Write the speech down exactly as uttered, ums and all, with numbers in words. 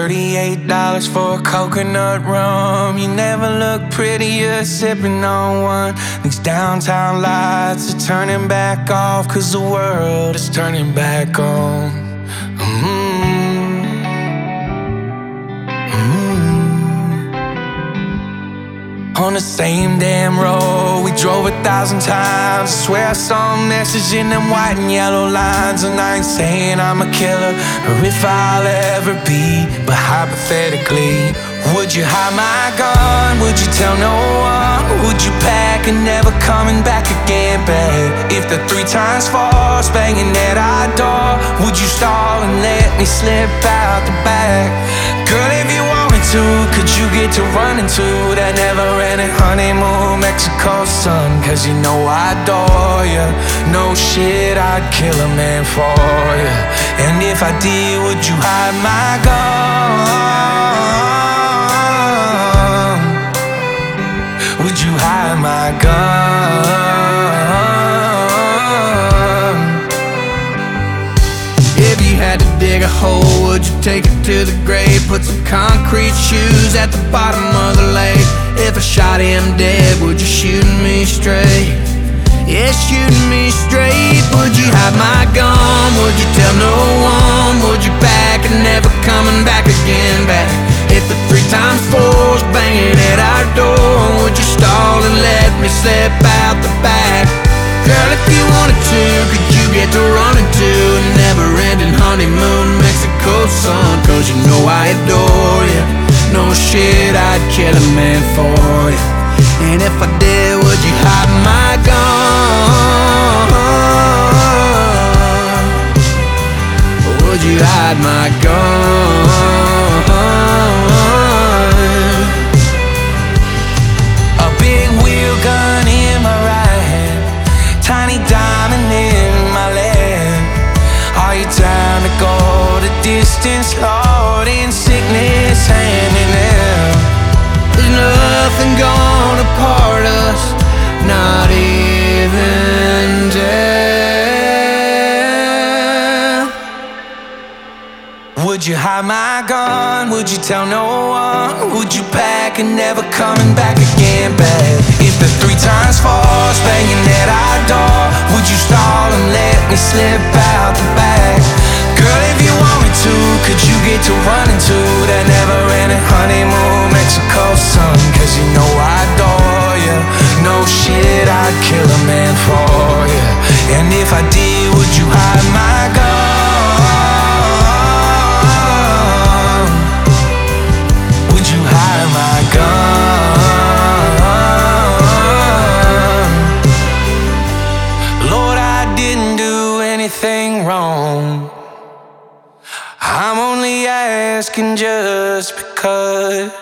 thirty-eight dollars for a coconut rum. You never look prettier sipping on one. These downtown lights are turning back off, 'cause the world is turning back on. mm-hmm. Mm-hmm. On the same damn road we drove a thousand times. I swear I saw a message in them white and yellow lines. And I ain't saying I'm a killer or if I'll ever be, but hypothetically, would you hide my gun? Would you tell no one? Would you pack and never coming back again, babe? If the three times force banging at our door, would you stall and let me slip out the back? Girl, if you wanted to, could you get to running to that never-ending honeymoon Mexico sun? 'Cause you know I adore you. No shit, I'd kill a man for you. And if I did, would you hide my gun? Would you hide my gun? If you had to dig a hole, would you take it to the grave? Put some concrete shoes at the bottom of the lake. If I shot him dead, would you shoot me straight? Yeah, shooting me straight. Would you hide my gun? Would you tell no one? Would you back and never coming back again, back? If the three times four's banging at our door, would you stall and let me slip out the back? Girl, if you wanted to, could you get to running to a never-ending honeymoon Mexico sun? 'Cause you know I adore you. No shit, I'd kill a man for you. And if I did, would you hide my gun? Would you hide my gun? A big wheel gun in my right hand, tiny diamond in my left. Are you down to go the distance, Lord, in sickness hand in hand? There's nothing gonna part us, not even death. Would you hide my gun? Would you tell no one? Would you pack and never coming back again, babe? If the three times force banging at our door, would you stall and let me slip out the back? Girl, if you want me to, could you get to running to that never-ending honeymoon Mexico sun? 'Cause you know I adore you. No shit, I'd kill a man for you. And if I did, would you hide my gun? Would you hide my gun? Lord, I didn't do anything wrong. I'm only asking just because